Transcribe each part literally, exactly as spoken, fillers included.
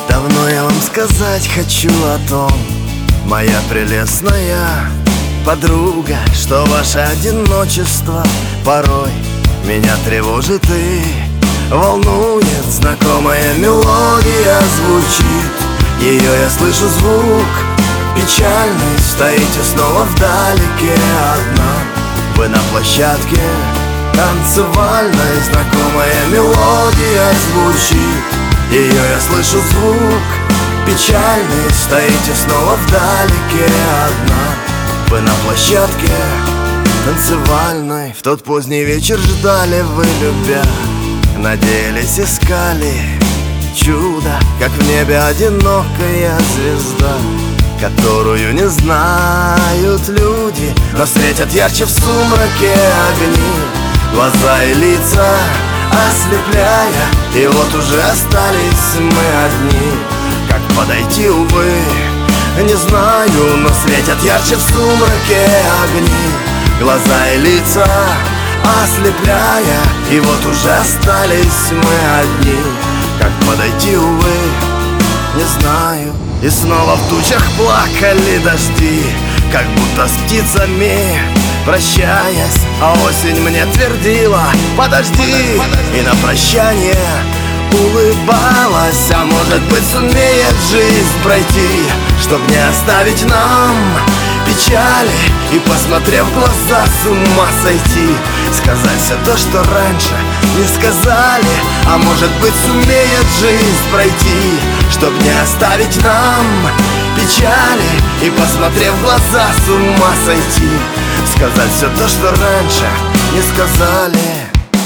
Давно я вам сказать хочу о том, моя прелестная подруга, что ваше одиночество порой меня тревожит и волнует. Знакомая мелодия звучит, ее я слышу звук печальный. Стоите снова вдалеке одна, вы на площадке танцевальной. Знакомая мелодия звучит, ее я слышу звук печальный. Стоите снова вдалеке одна, вы на площадке танцевальной. В тот поздний вечер ждали вы, любя, надеялись, искали чудо, как в небе одинокая звезда, которую не знают люди, но светят ярче в сумраке огни, глаза и лица ослепляя. И вот уже остались мы одни, как подойти, увы, не знаю, но светят ярче в сумраке огни, глаза и лица ослепляя. И вот уже остались мы одни, как подойти, увы, не знаю. И снова в тучах плакали дожди, как будто с птицами прощаясь, а осень мне твердила: подожди, и на прощание улыбалась. А может быть, сумеет жизнь пройти, чтоб не оставить нам печали, и, посмотрев в глаза, с ума сойти, сказать все то, что раньше не сказали. А может быть, сумеет жизнь пройти, чтоб не оставить нам печали, и, посмотрев в глаза, с ума сойти, сказать все то, что раньше не сказали.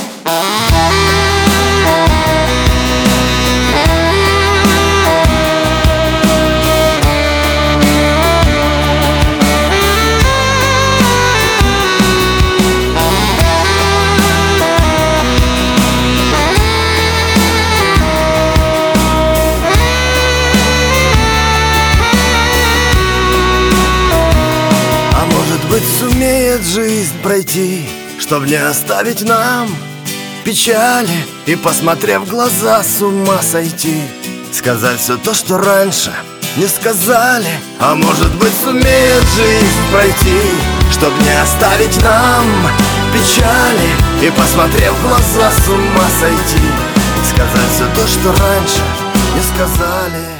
Сумеет жизнь пройти, чтоб не оставить нам печали, и, посмотрев в глаза, с ума сойти, сказать все то, что раньше не сказали. А может быть, сумеет жизнь пройти, чтоб не оставить нам печали, и, посмотрев в глаза, с ума сойти, сказать все то, что раньше не сказали.